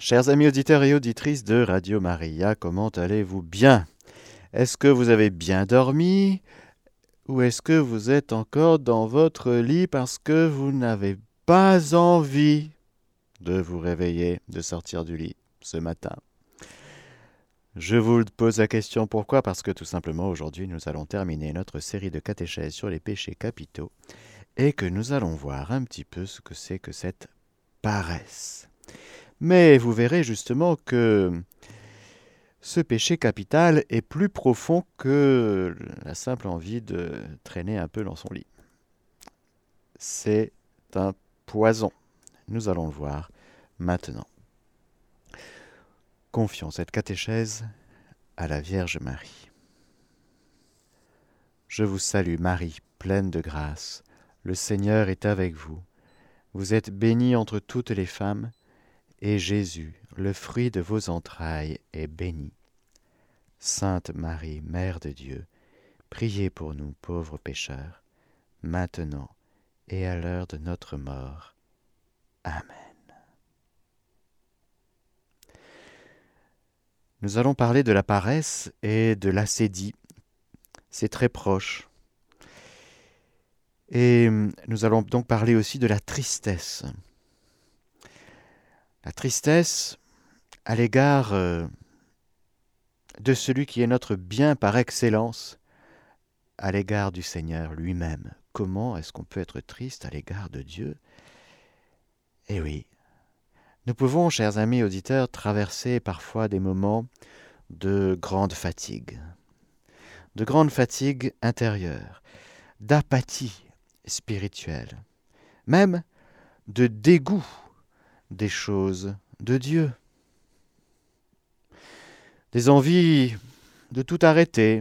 Chers amis auditeurs et auditrices de Radio Maria, comment allez-vous bien? Est-ce que vous avez bien dormi ou est-ce que vous êtes encore dans votre lit parce que vous n'avez pas envie de vous réveiller, de sortir du lit ce matin? Je vous pose la question pourquoi? Parce que tout simplement aujourd'hui nous allons terminer notre série de catéchèses sur les péchés capitaux et que nous allons voir un petit peu ce que c'est que cette paresse. Mais vous verrez justement que ce péché capital est plus profond que la simple envie de traîner un peu dans son lit. C'est un poison. Nous allons le voir maintenant. Confions cette catéchèse à la Vierge Marie. Je vous salue Marie, pleine de grâce. Le Seigneur est avec vous. Vous êtes bénie entre toutes les femmes, et Jésus, le fruit de vos entrailles, est béni. Sainte Marie, Mère de Dieu, priez pour nous pauvres pécheurs, maintenant et à l'heure de notre mort. Amen. Nous allons parler de la paresse et de l'acédie. C'est très proche. Et nous allons donc parler aussi de la tristesse. La tristesse à l'égard de celui qui est notre bien par excellence, à l'égard du Seigneur lui-même. Comment est-ce qu'on peut être triste à l'égard de Dieu? Eh oui, nous pouvons, chers amis auditeurs, traverser parfois des moments de grande fatigue intérieure, d'apathie spirituelle, même de dégoût des choses de Dieu, des envies de tout arrêter,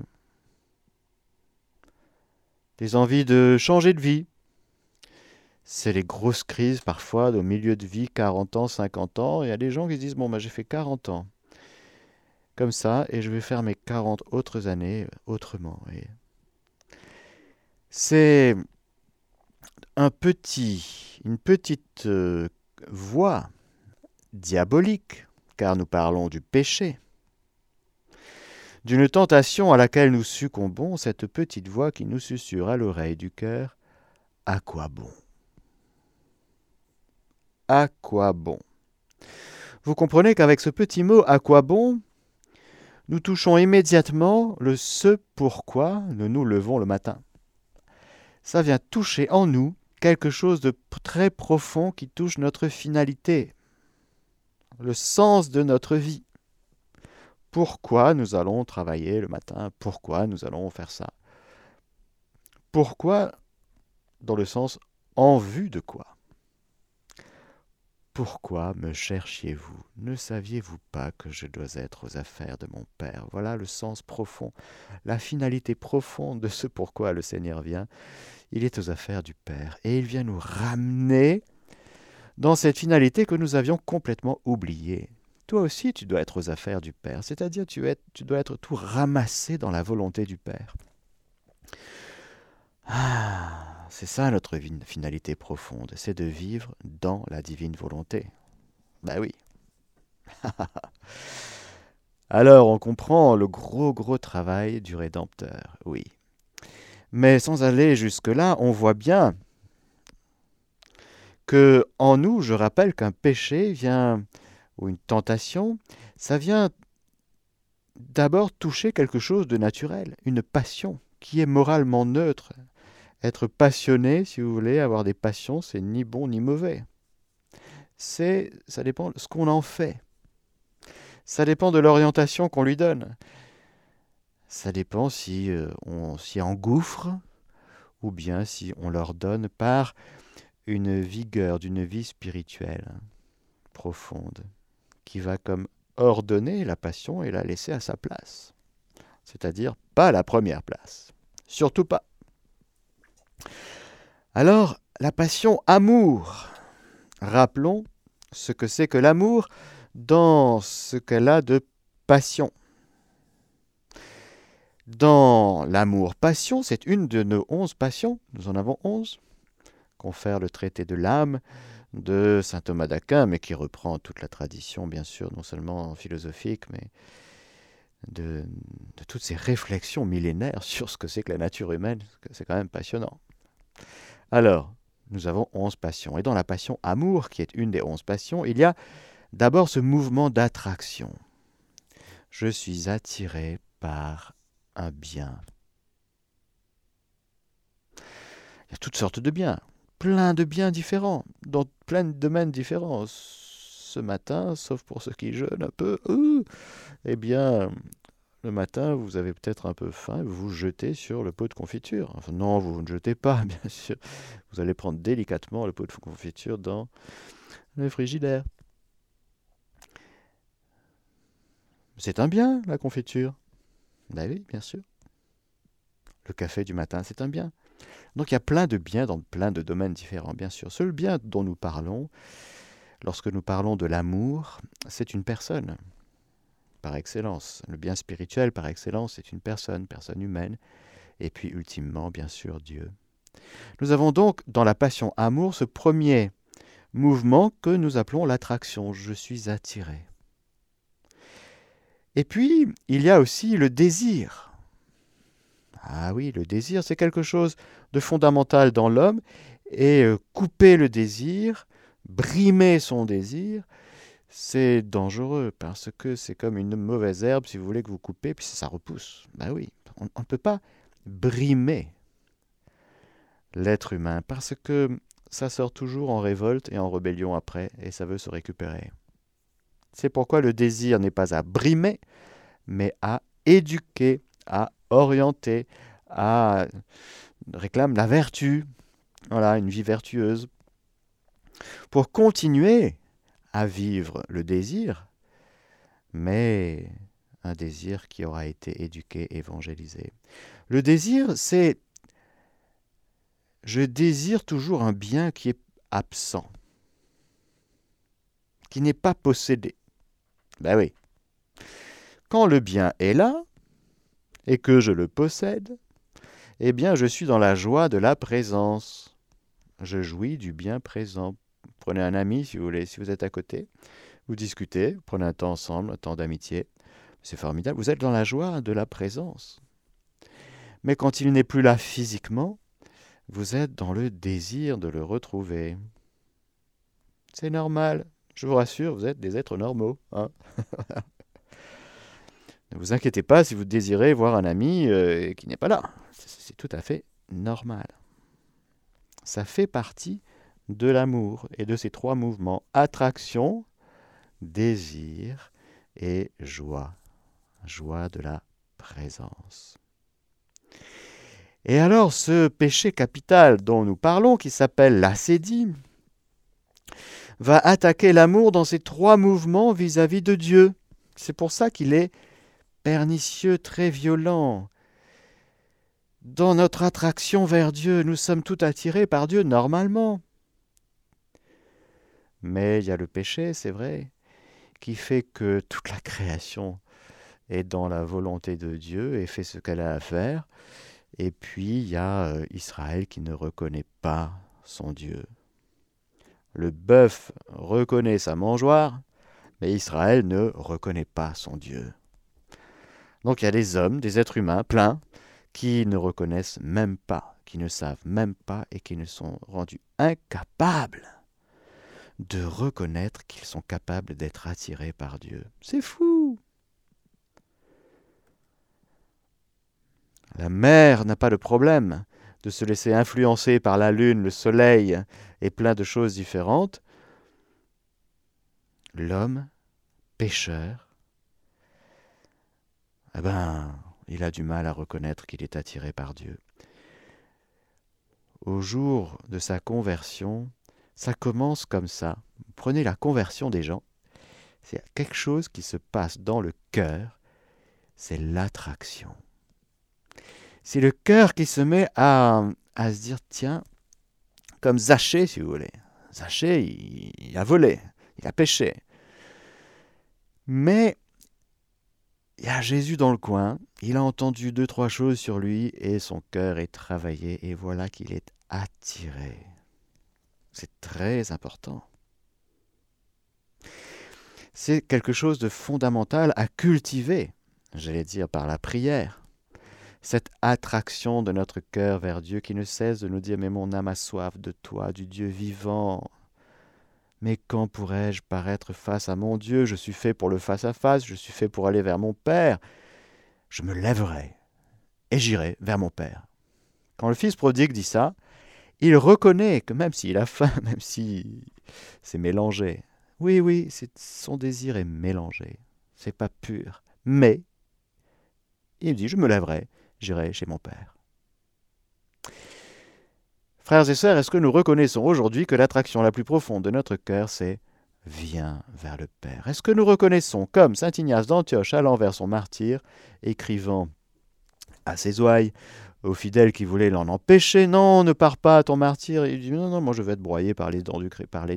des envies de changer de vie. C'est les grosses crises parfois au milieu de vie, 40 ans, 50 ans. Il y a des gens qui se disent, bon, j'ai fait 40 ans comme ça et je vais faire mes 40 autres années autrement. Et c'est une petite voix diabolique, car nous parlons du péché, d'une tentation à laquelle nous succombons, cette petite voix qui nous susurre à l'oreille du cœur, à quoi bon? À quoi bon? Vous comprenez qu'avec ce petit mot « à quoi bon », nous touchons immédiatement le ce pourquoi nous nous levons le matin. Ça vient toucher en nous quelque chose de très profond qui touche notre finalité, le sens de notre vie. Pourquoi nous allons travailler le matin? Pourquoi nous allons faire ça? Pourquoi, dans le sens en vue de quoi? Pourquoi me cherchiez-vous? Ne saviez-vous pas que je dois être aux affaires de mon Père? Voilà le sens profond, la finalité profonde de ce pourquoi le Seigneur vient. Il est aux affaires du Père et il vient nous ramener dans cette finalité que nous avions complètement oubliée. Toi aussi, tu dois être aux affaires du Père, c'est-à-dire tu dois être tout ramassé dans la volonté du Père. C'est ça notre finalité profonde, c'est de vivre dans la divine volonté. Ben oui. Alors on comprend le gros travail du Rédempteur, oui. Mais sans aller jusque-là, on voit bien que en nous, je rappelle qu'un péché vient, ou une tentation, ça vient d'abord toucher quelque chose de naturel, une passion qui est moralement neutre. Être passionné, si vous voulez, avoir des passions, c'est ni bon ni mauvais. Ça dépend de ce qu'on en fait. Ça dépend de l'orientation qu'on lui donne. Ça dépend si on s'y engouffre ou bien si on leur donne par une vigueur d'une vie spirituelle profonde qui va comme ordonner la passion et la laisser à sa place. C'est-à-dire pas à la première place. Surtout pas. Alors, la passion amour. Rappelons ce que c'est que l'amour dans ce qu'elle a de passion. Dans l'amour-passion, c'est une de nos 11 passions, nous en avons 11, confère le traité de l'âme de saint Thomas d'Aquin, mais qui reprend toute la tradition, bien sûr, non seulement philosophique, mais de toutes ces réflexions millénaires sur ce que c'est que la nature humaine. C'est quand même passionnant. Alors, nous avons 11 passions. Et dans la passion amour, qui est une des 11 passions, il y a d'abord ce mouvement d'attraction. Je suis attiré par un bien. Il y a toutes sortes de biens, plein de biens différents, dans plein de domaines différents. Ce matin, sauf pour ceux qui jeûnent un peu, eh bien, le matin, vous avez peut-être un peu faim, vous vous jetez sur le pot de confiture. Enfin, non, vous ne jetez pas, bien sûr. Vous allez prendre délicatement le pot de confiture dans le frigidaire. C'est un bien, la confiture. Ben oui, bien sûr. Le café du matin, c'est un bien. Donc il y a plein de biens dans plein de domaines différents, bien sûr. Seul bien dont nous parlons, lorsque nous parlons de l'amour, c'est une personne, par excellence. Le bien spirituel, par excellence, c'est une personne humaine. Et puis, ultimement, bien sûr, Dieu. Nous avons donc, dans la passion amour, ce premier mouvement que nous appelons l'attraction. Je suis attiré. Et puis, il y a aussi le désir. Ah oui, le désir, c'est quelque chose de fondamental dans l'homme. Et couper le désir, brimer son désir, c'est dangereux parce que c'est comme une mauvaise herbe, si vous voulez, que vous coupez, puis ça repousse. Ben oui, on ne peut pas brimer l'être humain parce que ça sort toujours en révolte et en rébellion après, et ça veut se récupérer. C'est pourquoi le désir n'est pas à brimer, mais à éduquer, à orienter, à réclame la vertu, voilà, une vie vertueuse. Pour continuer à vivre le désir, mais un désir qui aura été éduqué, évangélisé. Le désir, c'est je désire toujours un bien qui est absent, qui n'est pas possédé. Ben oui. Quand le bien est là, et que je le possède, eh bien je suis dans la joie de la présence. Je jouis du bien présent. Prenez un ami si vous voulez, si vous êtes à côté, vous discutez, prenez un temps ensemble, un temps d'amitié. C'est formidable, vous êtes dans la joie de la présence. Mais quand il n'est plus là physiquement, vous êtes dans le désir de le retrouver. C'est normal, je vous rassure, vous êtes des êtres normaux. Hein. Ne vous inquiétez pas si vous désirez voir un ami qui n'est pas là. C'est tout à fait normal. Ça fait partie de l'amour et de ces trois mouvements. Attraction, désir et joie. Joie de la présence. Et alors ce péché capital dont nous parlons, qui s'appelle l'ascédie, va attaquer l'amour dans ces trois mouvements vis-à-vis de Dieu. C'est pour ça qu'il est pernicieux, très violent. Dans notre attraction vers Dieu, nous sommes tout attirés par Dieu normalement. Mais il y a le péché, c'est vrai, qui fait que toute la création est dans la volonté de Dieu et fait ce qu'elle a à faire. Et puis il y a Israël qui ne reconnaît pas son Dieu. Le bœuf reconnaît sa mangeoire, mais Israël ne reconnaît pas son Dieu. Donc il y a des hommes, des êtres humains pleins, qui ne reconnaissent même pas, qui ne savent même pas et qui ne sont rendus incapables de reconnaître qu'ils sont capables d'être attirés par Dieu. C'est fou! La mer n'a pas de problème de se laisser influencer par la lune, le soleil et plein de choses différentes. L'homme, pécheur, il a du mal à reconnaître qu'il est attiré par Dieu. Au jour de sa conversion, ça commence comme ça. Prenez la conversion des gens. C'est quelque chose qui se passe dans le cœur. C'est l'attraction. C'est le cœur qui se met à se dire, tiens, comme Zachée, si vous voulez. Zachée, il a volé, il a péché. Mais il y a Jésus dans le coin, il a entendu 2-3 choses sur lui et son cœur est travaillé et voilà qu'il est attiré. C'est très important. C'est quelque chose de fondamental à cultiver, j'allais dire par la prière. Cette attraction de notre cœur vers Dieu qui ne cesse de nous dire « Mais mon âme a soif de toi, du Dieu vivant. Mais quand pourrais-je paraître face à mon Dieu? Je suis fait pour le face-à-face, je suis fait pour aller vers mon Père. Je me lèverai et j'irai vers mon Père. » Quand le fils prodigue dit ça, il reconnaît que même s'il a faim, même si c'est mélangé, oui, son désir est mélangé, c'est pas pur, mais il dit « Je me lèverai, j'irai chez mon Père. » Frères et sœurs, est-ce que nous reconnaissons aujourd'hui que l'attraction la plus profonde de notre cœur, c'est « Viens vers le Père » ? Est-ce que nous reconnaissons, comme saint Ignace d'Antioche allant vers son martyr, écrivant à ses ouailles, aux fidèles qui voulaient l'en empêcher, « Non, ne pars pas à ton martyr. » Il dit « Non, moi je vais être broyé par les dents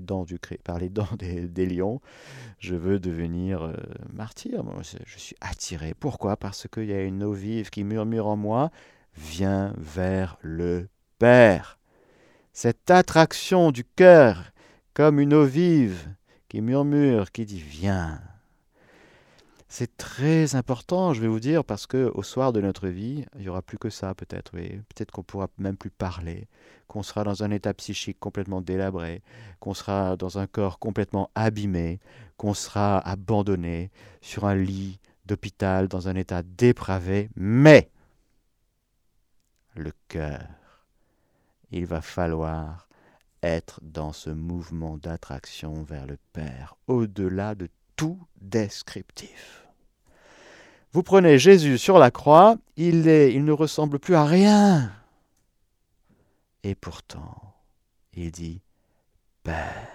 des lions. Je veux devenir martyr. Moi, je suis attiré. Pourquoi ? Parce qu'il y a une eau vive qui murmure en moi. Viens vers le Père. » Cette attraction du cœur, comme une eau vive qui murmure, qui dit « Viens ». C'est très important, je vais vous dire, parce qu'au soir de notre vie, il n'y aura plus que ça peut-être, oui. Peut-être qu'on ne pourra même plus parler, qu'on sera dans un état psychique complètement délabré, qu'on sera dans un corps complètement abîmé, qu'on sera abandonné sur un lit d'hôpital dans un état dépravé, mais le cœur, il va falloir être dans ce mouvement d'attraction vers le Père, au-delà de tout descriptif. Vous prenez Jésus sur la croix, il ne ressemble plus à rien. Et pourtant, il dit « Père,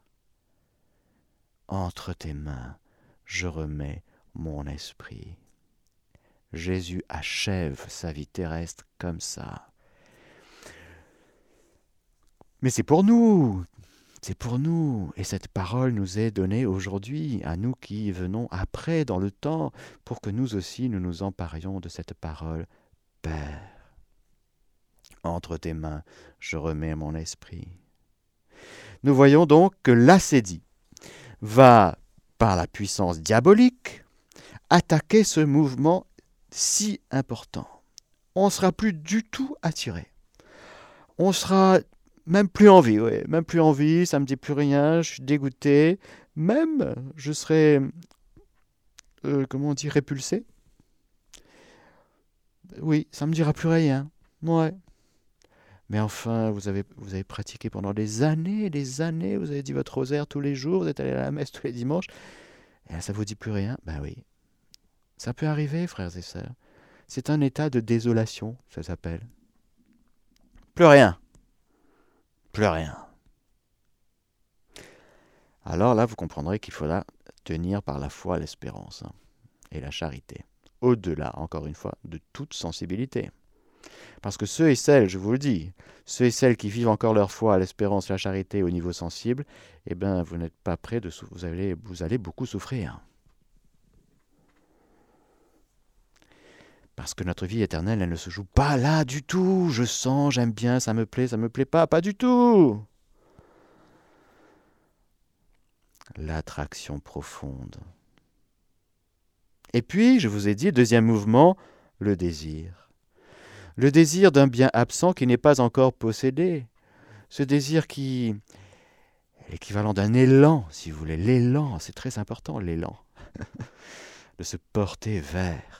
entre tes mains, je remets mon esprit. » Jésus achève sa vie terrestre comme ça. Mais c'est pour nous, et cette parole nous est donnée aujourd'hui, à nous qui venons après dans le temps, pour que nous aussi nous nous emparions de cette parole. Père, entre tes mains, je remets mon esprit. Nous voyons donc que l'ascédie va, par la puissance diabolique, attaquer ce mouvement si important. On ne sera plus du tout attiré. On sera même plus envie, ça me dit plus rien, je suis dégoûté. Même, je serai, répulsé. Oui, ça me dira plus rien. Ouais. Mais enfin, vous avez pratiqué pendant des années, vous avez dit votre rosaire tous les jours, vous êtes allé à la messe tous les dimanches, et là, ça vous dit plus rien? Ben oui. Ça peut arriver, frères et sœurs. C'est un état de désolation, ça s'appelle. Plus rien. Plus rien. Alors là, vous comprendrez qu'il faudra tenir par la foi l'espérance et la charité. Au-delà, encore une fois, de toute sensibilité. Parce que ceux et celles, je vous le dis, ceux et celles qui vivent encore leur foi, l'espérance, la charité au niveau sensible, eh bien, vous n'êtes pas prêts vous allez beaucoup souffrir. Parce que notre vie éternelle, elle ne se joue pas là du tout. Je sens, j'aime bien, ça me plaît pas du tout. L'attraction profonde. Et puis, je vous ai dit, deuxième mouvement, le désir. Le désir d'un bien absent qui n'est pas encore possédé. Ce désir qui est l'équivalent d'un élan, si vous voulez. L'élan, c'est très important, l'élan. De se porter vers.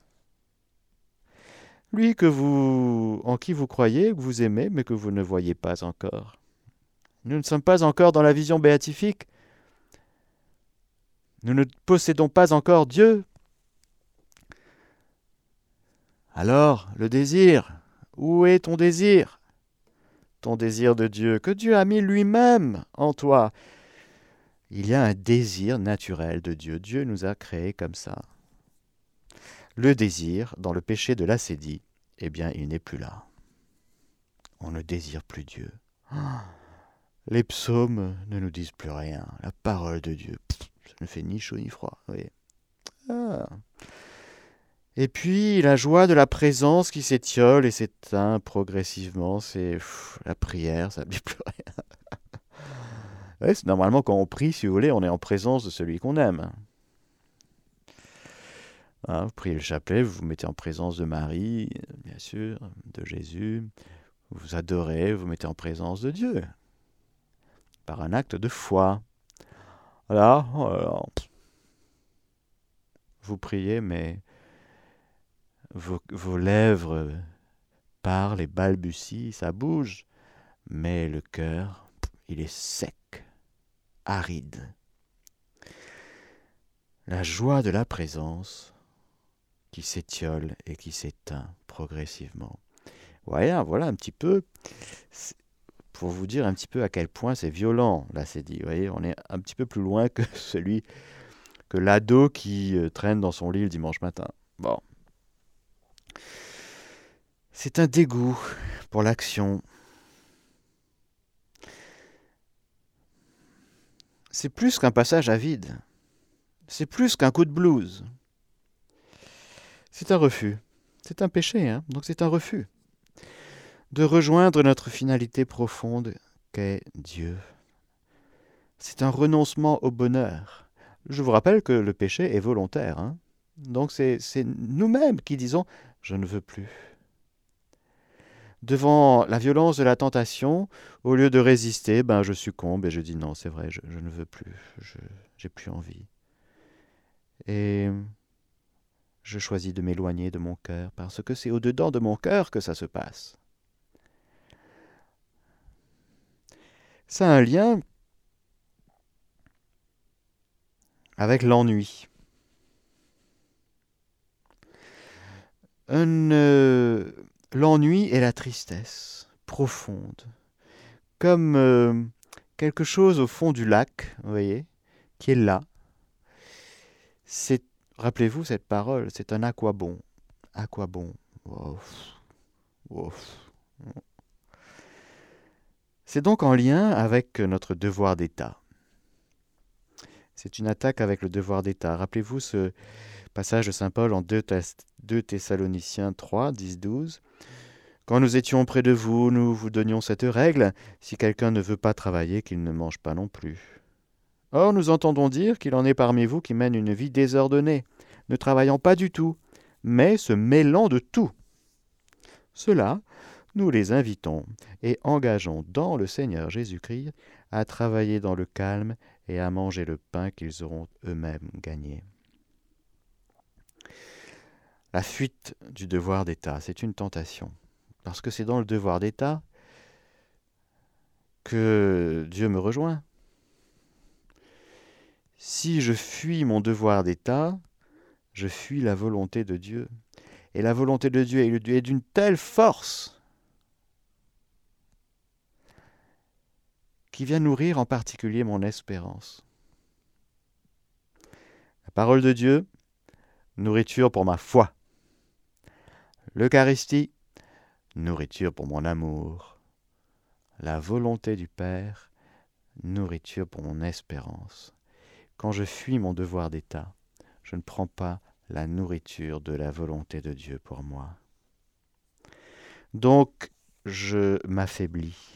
Lui en qui vous croyez, que vous aimez, mais que vous ne voyez pas encore. Nous ne sommes pas encore dans la vision béatifique. Nous ne possédons pas encore Dieu. Alors, le désir, où est ton désir? Ton désir de Dieu, que Dieu a mis lui-même en toi. Il y a un désir naturel de Dieu. Dieu nous a créés comme ça. Le désir, dans le péché de l'ascédie, eh bien, il n'est plus là. On ne désire plus Dieu. Les psaumes ne nous disent plus rien. La parole de Dieu, ça ne fait ni chaud ni froid. Oui. Et puis, la joie de la présence qui s'étiole et s'éteint progressivement, c'est la prière, ça ne dit plus rien. Ouais, normalement, quand on prie, si vous voulez, on est en présence de celui qu'on aime. Hein, vous priez le chapelet, vous vous mettez en présence de Marie, bien sûr, de Jésus. Vous adorez, vous mettez en présence de Dieu, par un acte de foi. Voilà, alors, vous priez, mais vos lèvres parlent et balbutient, ça bouge, mais le cœur, il est sec, aride. La joie de la présence qui s'étiole et qui s'éteint progressivement. Voilà un petit peu, pour vous dire un petit peu à quel point c'est violent, là c'est dit. Vous voyez, on est un petit peu plus loin que que l'ado qui traîne dans son lit le dimanche matin. Bon. C'est un dégoût pour l'action. C'est plus qu'un passage à vide. C'est plus qu'un coup de blues. C'est un refus. C'est un péché, hein, donc c'est un refus. De rejoindre notre finalité profonde qu'est Dieu. C'est un renoncement au bonheur. Je vous rappelle que le péché est volontaire. Hein. Donc c'est nous-mêmes qui disons « je ne veux plus ». Devant la violence de la tentation, au lieu de résister, je succombe et je dis non, c'est vrai, je ne veux plus, j'ai plus envie. Et je choisis de m'éloigner de mon cœur, parce que c'est au-dedans de mon cœur que ça se passe. Ça a un lien avec l'ennui. L'ennui et la tristesse profonde, comme quelque chose au fond du lac, vous voyez, qui est là. Rappelez-vous cette parole, c'est un à quoi bon. À quoi bon? Ouf, ouf. C'est donc en lien avec notre devoir d'État. C'est une attaque avec le devoir d'État. Rappelez-vous ce passage de Saint Paul en 2 Thessaloniciens 3, 10-12. Quand nous étions près de vous, nous vous donnions cette règle, si quelqu'un ne veut pas travailler, qu'il ne mange pas non plus. Or, nous entendons dire qu'il en est parmi vous qui mènent une vie désordonnée, ne travaillant pas du tout, mais se mêlant de tout. Ceux-là, nous les invitons et engageons dans le Seigneur Jésus-Christ à travailler dans le calme et à manger le pain qu'ils auront eux-mêmes gagné. La fuite du devoir d'État, c'est une tentation. Parce que c'est dans le devoir d'État que Dieu me rejoint. Si je fuis mon devoir d'État, je fuis la volonté de Dieu. Et la volonté de Dieu est d'une telle force qui vient nourrir en particulier mon espérance. La parole de Dieu, nourriture pour ma foi. L'Eucharistie, nourriture pour mon amour. La volonté du Père, nourriture pour mon espérance. Quand je fuis mon devoir d'État, je ne prends pas la nourriture de la volonté de Dieu pour moi. Donc, je m'affaiblis.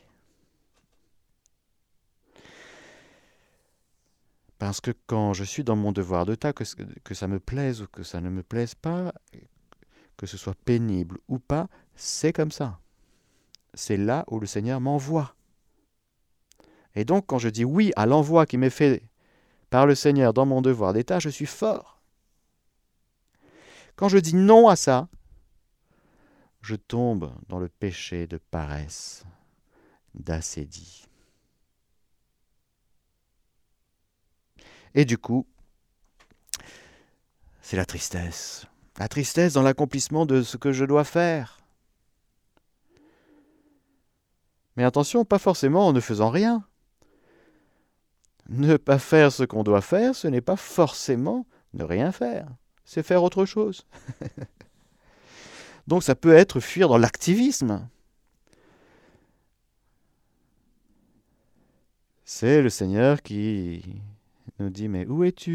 Parce que quand je suis dans mon devoir d'État, que ça me plaise ou que ça ne me plaise pas, que ce soit pénible ou pas, c'est comme ça. C'est là où le Seigneur m'envoie. Et donc, quand je dis oui à l'envoi qui m'est fait par le Seigneur dans mon devoir d'État, je suis fort. Quand je dis non à ça, je tombe dans le péché de paresse, d'assédie. Et du coup, c'est la tristesse. La tristesse dans l'accomplissement de ce que je dois faire. Mais attention, pas forcément en ne faisant rien. Ne pas faire ce qu'on doit faire, ce n'est pas forcément ne rien faire. C'est faire autre chose. Donc ça peut être fuir dans l'activisme. C'est le Seigneur qui nous dit « Mais où es-tu »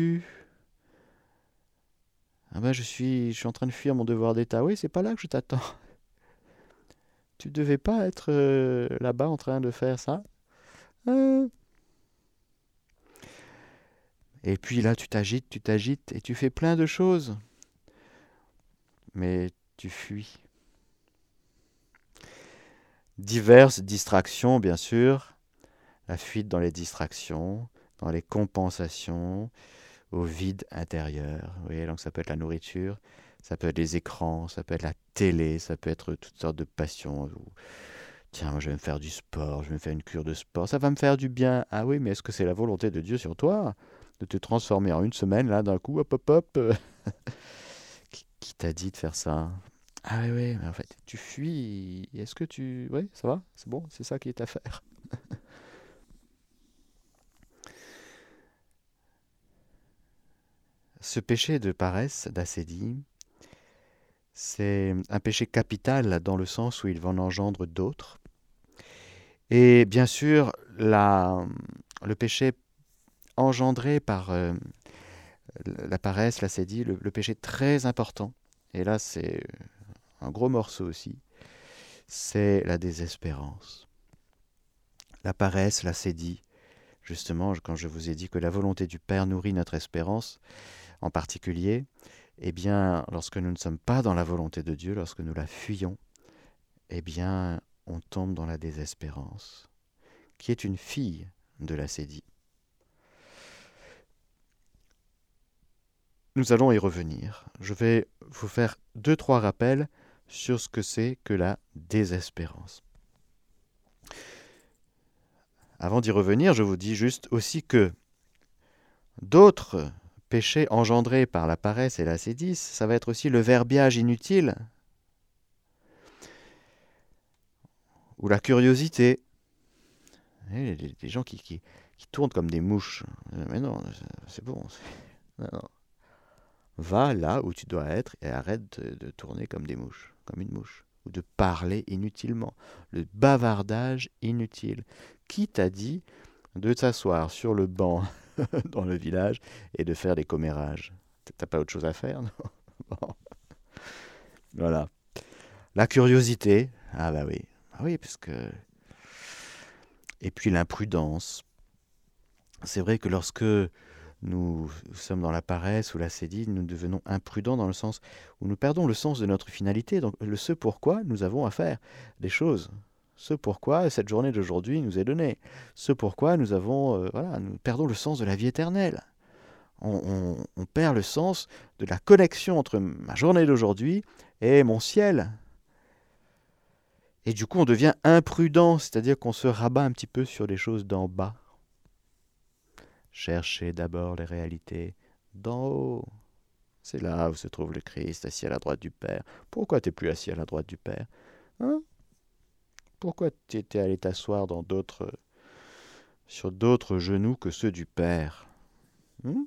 Ah ben je suis en train de fuir mon devoir d'État. Oui, c'est pas là que je t'attends. Tu devais pas être là-bas en train de faire ça. Et puis là, tu t'agites et tu fais plein de choses. Mais tu fuis. Diverses distractions, bien sûr. La fuite dans les distractions, dans les compensations, au vide intérieur. Vous voyez, donc ça peut être la nourriture, ça peut être les écrans, ça peut être la télé, ça peut être toutes sortes de passions. Tiens, moi je vais me faire du sport, je vais me faire une cure de sport, ça va me faire du bien. Ah oui, mais est-ce que c'est la volonté de Dieu sur toi de te transformer en une semaine, là, d'un coup, hop, hop, hop Qui t'a dit de faire ça? Ah oui, oui, mais en fait, tu fuis. Est-ce que tu... Oui, ça va? C'est bon? C'est ça qui est à faire. Ce péché de paresse, d'acédie, c'est un péché capital dans le sens où il va en engendre d'autres. Et bien sûr, le péché engendré par la paresse, l'acédie, le péché très important, et là c'est un gros morceau aussi, c'est la désespérance. La paresse, l'acédie, justement, quand je vous ai dit que la volonté du Père nourrit notre espérance, en particulier, eh bien, lorsque nous ne sommes pas dans la volonté de Dieu, lorsque nous la fuyons, eh bien, on tombe dans la désespérance, qui est une fille de l'acédie. Nous allons y revenir. Je vais vous faire 2-3 rappels sur ce que c'est que la désespérance. Avant d'y revenir, je vous dis juste aussi que d'autres péchés engendrés par la paresse et l'acédie, ça va être aussi le verbiage inutile ou la curiosité. Les gens qui tournent comme des mouches. Mais non, c'est bon. Non, non. Va là où tu dois être et arrête de tourner comme des mouches, comme une mouche. Ou de parler inutilement. Le bavardage inutile. Qui t'a dit de t'asseoir sur le banc dans le village et de faire des commérages? T'as pas autre chose à faire, non? Bon. Voilà. La curiosité. Ah bah oui. Ah oui, parce que... Et puis l'imprudence. C'est vrai que lorsque nous sommes dans la paresse ou l'acédie, nous devenons imprudents dans le sens où nous perdons le sens de notre finalité, donc le ce pourquoi nous avons à faire des choses. Ce pourquoi cette journée d'aujourd'hui nous est donnée. Ce pourquoi nous avons, voilà, nous perdons le sens de la vie éternelle. On perd le sens de la connexion entre ma journée d'aujourd'hui et mon ciel. Et du coup, on devient imprudent, c'est-à-dire qu'on se rabat un petit peu sur les choses d'en bas. Cherchez d'abord les réalités d'en haut. C'est là où se trouve le Christ, assis à la droite du Père. Pourquoi tu n'es plus assis à la droite du Père? Hein? Pourquoi tu étais allé t'asseoir sur d'autres genoux que ceux du Père? Hein?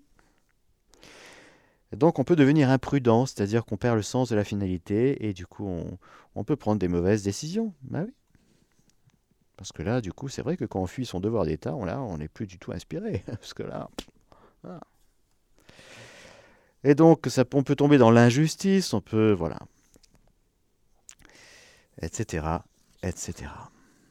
Et donc on peut devenir imprudent, c'est-à-dire qu'on perd le sens de la finalité et du coup on peut prendre des mauvaises décisions. Bah oui. Parce que là, du coup, c'est vrai que quand on fuit son devoir d'État, on n'est plus du tout inspiré. Parce que là, voilà. Et donc, on peut tomber dans l'injustice, on peut, voilà, etc., etc.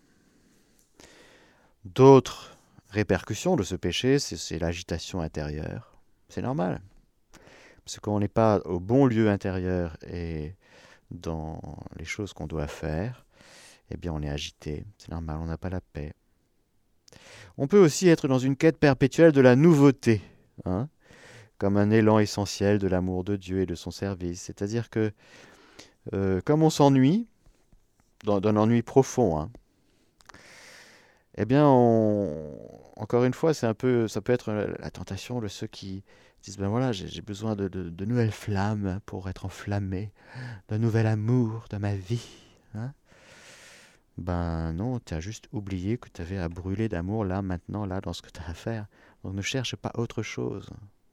D'autres répercussions de ce péché, c'est l'agitation intérieure. C'est normal. Parce que quand on n'est pas au bon lieu intérieur et dans les choses qu'on doit faire, eh bien on est agité. C'est normal, on n'a pas la paix. On peut aussi être dans une quête perpétuelle de la nouveauté, hein, comme un élan essentiel de l'amour de Dieu et de son service. C'est-à-dire que, comme on s'ennuie, d'un ennui profond, hein, eh bien, encore une fois, ça peut être la tentation de ceux qui disent, ben voilà, j'ai besoin de nouvelles flammes pour être enflammé, d'un nouvel amour dans ma vie. Hein. Ben non, tu as juste oublié que tu avais à brûler d'amour là, maintenant, là, dans ce que tu as à faire. Donc ne cherche pas autre chose.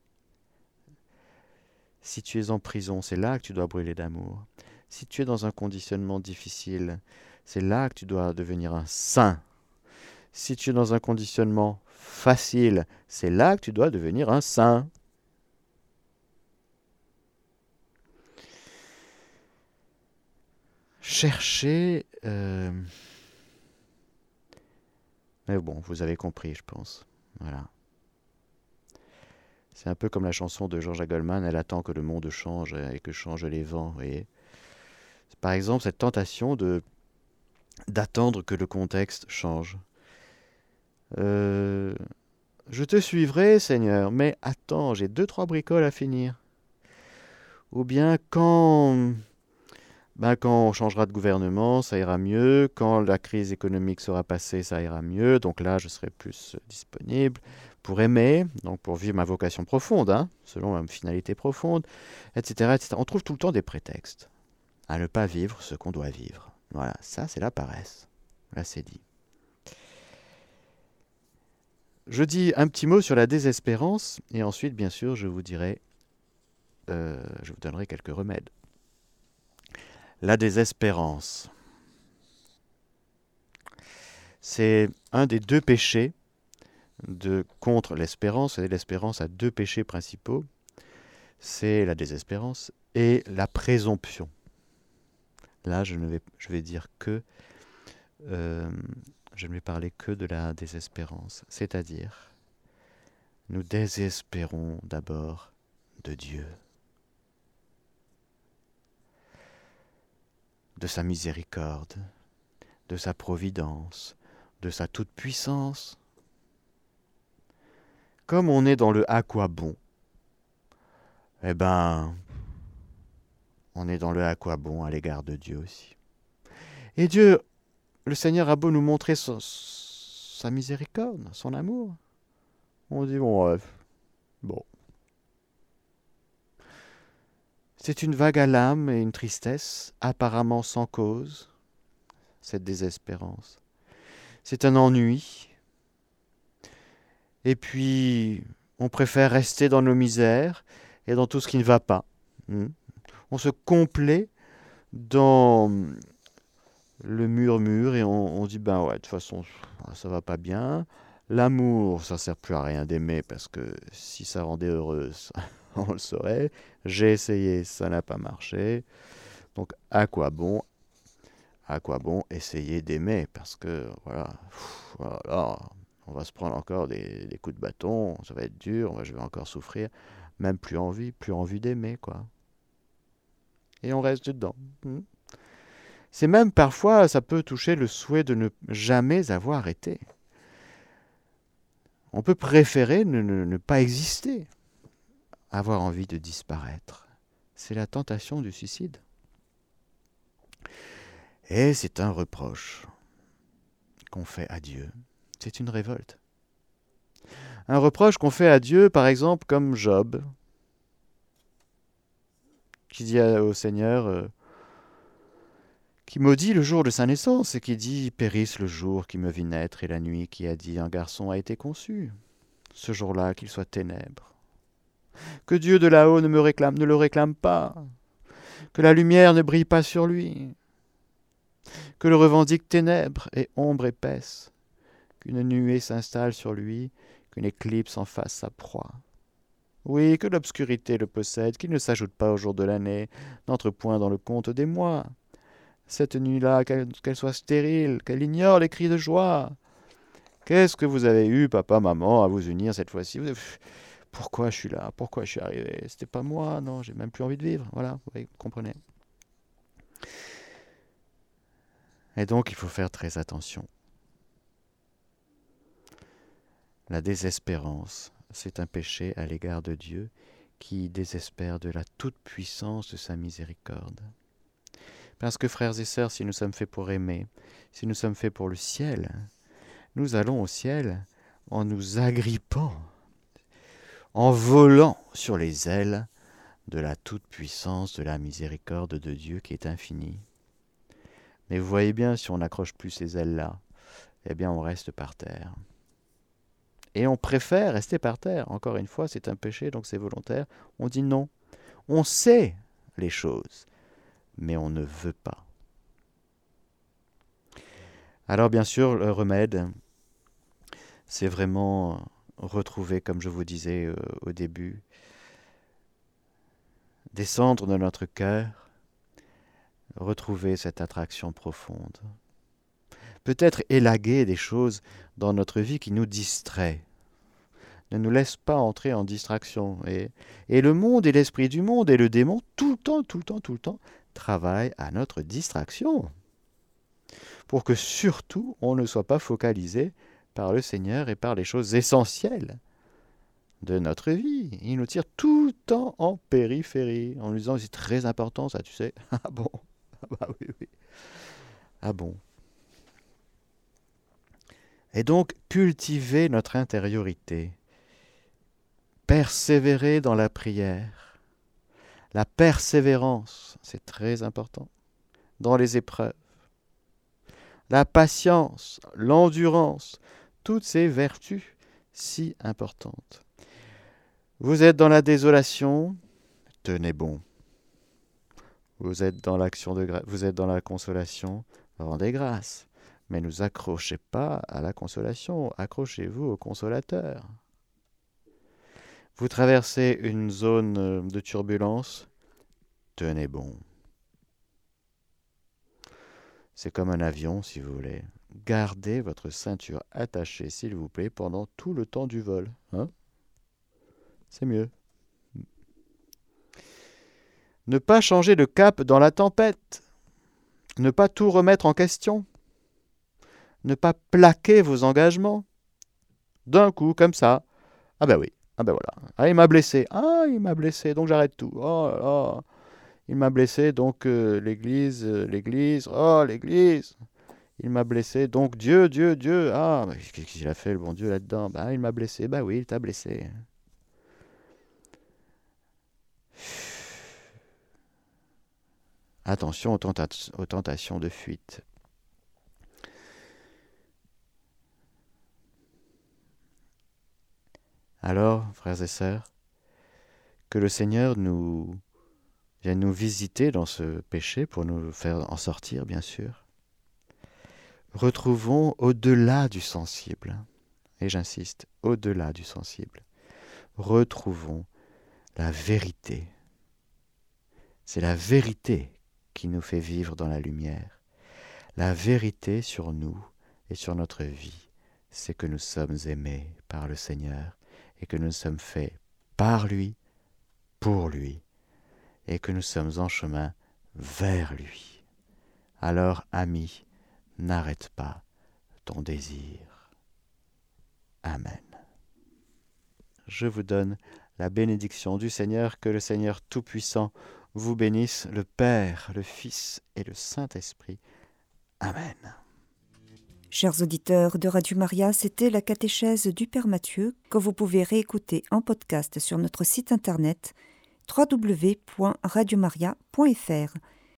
Si tu es en prison, c'est là que tu dois brûler d'amour. Si tu es dans un conditionnement difficile, c'est là que tu dois devenir un saint. Si tu es dans un conditionnement facile, c'est là que tu dois devenir un saint. Chercher... Mais bon, vous avez compris, je pense. Voilà. C'est un peu comme la chanson de Georgia Goldman, elle attend que le monde change et que changent les vents, vous voyez. Par exemple, cette tentation d'attendre que le contexte change. Euh, je te suivrai, Seigneur, mais attends, j'ai 2, 3 bricoles à finir. Ou bien quand on changera de gouvernement, ça ira mieux. Quand la crise économique sera passée, ça ira mieux. Donc là, je serai plus disponible pour aimer, donc pour vivre ma vocation profonde, hein, selon ma finalité profonde, etc., etc. On trouve tout le temps des prétextes à ne pas vivre ce qu'on doit vivre. Voilà, ça c'est la paresse. Là c'est dit. Je dis un petit mot sur la désespérance et ensuite, bien sûr, je vous donnerai quelques remèdes. La désespérance, c'est un des 2 péchés contre l'espérance. Et l'espérance a 2 péchés principaux. C'est la désespérance et la présomption. Là, je vais dire que je ne vais parler que de la désespérance, c'est-à-dire nous désespérons d'abord de Dieu, de sa miséricorde, de sa providence, de sa toute-puissance. Comme on est dans le à quoi bon, eh ben, on est dans le à quoi bon à l'égard de Dieu aussi. Et Dieu, le Seigneur a beau nous montrer sa miséricorde, son amour. On dit, bon, bref, bon. C'est une vague à l'âme et une tristesse, apparemment sans cause, cette désespérance. C'est un ennui. Et puis, on préfère rester dans nos misères et dans tout ce qui ne va pas. On se complaît dans le murmure et on dit, ben ouais, de toute façon, ça va pas bien. L'amour, ça sert plus à rien d'aimer parce que si ça rendait heureuse, on le saurait. J'ai essayé, ça n'a pas marché. Donc à quoi bon essayer d'aimer parce que voilà, on va se prendre encore des coups de bâton, ça va être dur, je vais encore souffrir, même plus envie d'aimer quoi. Et on reste dedans. C'est même parfois, ça peut toucher le souhait de ne jamais avoir été. On peut préférer ne pas exister, avoir envie de disparaître. C'est la tentation du suicide. Et c'est un reproche qu'on fait à Dieu. C'est une révolte. Un reproche qu'on fait à Dieu, par exemple, comme Job, qui dit au Seigneur, qui maudit le jour de sa naissance et qui dit « Périsse le jour qui me vit naître et la nuit qui a dit un garçon a été conçu. Ce jour-là, qu'il soit ténèbres. Que Dieu de là-haut ne le réclame pas. Que la lumière ne brille pas sur lui. Que le revendique ténèbres et ombre épaisse. Qu'une nuée s'installe sur lui, qu'une éclipse en fasse sa proie. Oui, que l'obscurité le possède, qu'il ne s'ajoute pas au jour de l'année, n'entre point dans le compte des mois. Cette nuit-là, qu'elle soit stérile, qu'elle ignore les cris de joie. Qu'est-ce que vous avez eu, papa, maman, à vous unir cette fois-ci? Pourquoi je suis là? Pourquoi je suis arrivé? C'était pas moi, non, j'ai même plus envie de vivre. Voilà, vous comprenez. Et donc, il faut faire très attention. La désespérance, c'est un péché à l'égard de Dieu qui désespère de la toute-puissance de sa miséricorde. Parce que, frères et sœurs, si nous sommes faits pour aimer, si nous sommes faits pour le ciel, nous allons au ciel en nous agrippant, en volant sur les ailes de la toute-puissance de la miséricorde de Dieu qui est infinie. Mais vous voyez bien, si on n'accroche plus ces ailes-là, eh bien on reste par terre. Et on préfère rester par terre. Encore une fois, c'est un péché, donc c'est volontaire. On dit non. On sait les choses, mais on ne veut pas. Alors bien sûr, le remède, c'est vraiment retrouver, comme je vous disais au début, descendre dans notre cœur, retrouver cette attraction profonde. Peut-être élaguer des choses dans notre vie qui nous distraient ne nous laisse pas entrer en distraction. Et le monde et l'esprit du monde et le démon, tout le temps, travaillent à notre distraction. Pour que surtout, on ne soit pas focalisé par le Seigneur et par les choses essentielles de notre vie. Il nous tire tout le temps en périphérie, en nous disant, c'est très important ça, tu sais. Ah bon? Ah bah oui. Ah bon? Et donc, cultiver notre intériorité, persévérer dans la prière. La persévérance, c'est très important, dans les épreuves. La patience, l'endurance, toutes ces vertus si importantes. Vous êtes dans la désolation, tenez bon. Vous êtes dans l'action de grâce, vous êtes dans la consolation, rendez grâce. Mais ne vous accrochez pas à la consolation, accrochez-vous au consolateur. Vous traversez une zone de turbulence, tenez bon. C'est comme un avion, si vous voulez. Gardez votre ceinture attachée, s'il vous plaît, pendant tout le temps du vol. Hein? C'est mieux. Ne pas changer de cap dans la tempête. Ne pas tout remettre en question. Ne pas plaquer vos engagements. D'un coup, comme ça. Ah ben oui. Ah ben voilà. Ah, il m'a blessé. Ah, il m'a blessé, donc j'arrête tout. Oh là là. Il m'a blessé, donc l'église. Oh, l'église. Il m'a blessé, donc Dieu. Ah, qu'est-ce qu'il a fait, le bon Dieu, là-dedans? Bah, il m'a blessé. Bah oui, il t'a blessé. Attention aux tentations de fuite. Alors, frères et sœurs, que le Seigneur vienne nous visiter dans ce péché pour nous faire en sortir, bien sûr. Retrouvons au-delà du sensible, et j'insiste, au-delà du sensible, retrouvons la vérité. C'est la vérité qui nous fait vivre dans la lumière. La vérité sur nous et sur notre vie, c'est que nous sommes aimés par le Seigneur et que nous sommes faits par lui, pour lui, et que nous sommes en chemin vers lui. Alors, ami, n'arrête pas ton désir. Amen. Je vous donne la bénédiction du Seigneur, que le Seigneur Tout-Puissant vous bénisse, le Père, le Fils et le Saint-Esprit. Amen. Chers auditeurs de Radio Maria, c'était la catéchèse du Père Mathieu que vous pouvez réécouter en podcast sur notre site internet www.radiomaria.fr.